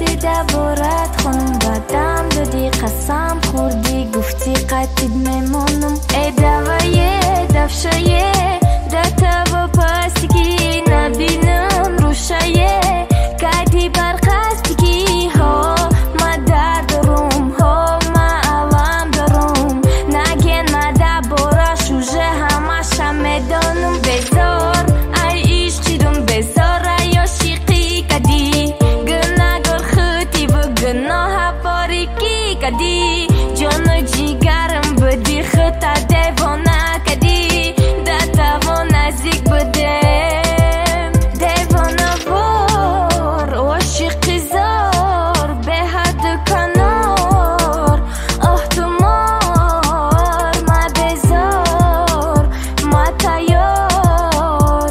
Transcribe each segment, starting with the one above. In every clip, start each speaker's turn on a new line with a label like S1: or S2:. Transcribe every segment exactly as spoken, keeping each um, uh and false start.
S1: رسیده برات خونم بدم دادی قسم خوردی گفتی قطید میمونم ای دوایه دفشایه دتا و پاستیکی نبینم روشایه کدی برقصدیکی ها ما درد روم ها ما علم دارم نگین ما دبارا شوژه همش هم میدانم بزار ای عشقیدم بزار یا شیقی کدی گناه گر خطی و گناه باریکی کدی جان جیگرم بدی خطا دیوانه کدی دتا و نزدیک بدیم دیوانه وار عاشقی زار به حد کنار آه تو مار ما بزار ما تیار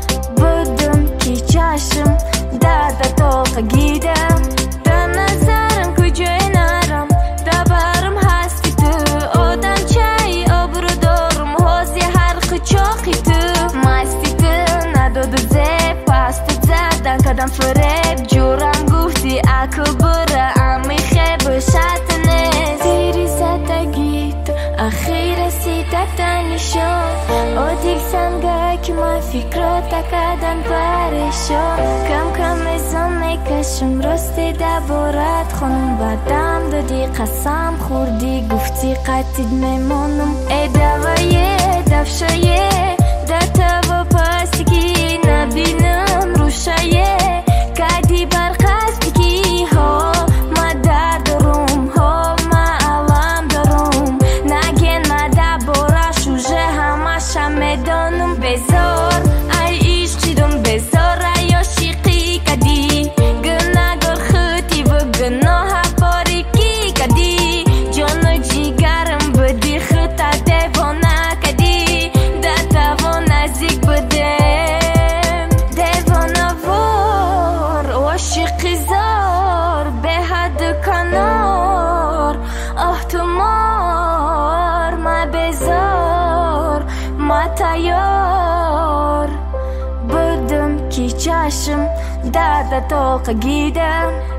S1: بدم که چشم درد تو گیدم در نظرم کجای نرم دبرم هستی تو آدم چای آبرو دارم حوزی هر خچاقی تو مستی تو نداد و زب پست زدن کدم فریب جورم گفتی اکو بره امی خیب شتنه زیری زدگی تو اخیر رسیده تنیشان آدیک سنگه که ما فکر تکدن پریشان کم کم ازم میکشم راستی دبارت خونم بدم دادی قسم خوردی گفتی قطید میمونم ای دوایه دفشایه دتا و پاستیکی نبینم روشایه کدی برقصدیکی ها ما درد روم ها ما علم دارم نگین ما دبارا شوژه همش هم میدانم بزار ای عشقیدم بزار یا شیقی کدی گناه گر خطی و گناه باریکی کدی جان جیگرم بدی خطا دیوانه کدی دتا و نزدیک بدیم دیوانه وار عاشقی زار به حد کنار آه تو مار ما بزار ما تیار بدم که چشم درد تو گیدم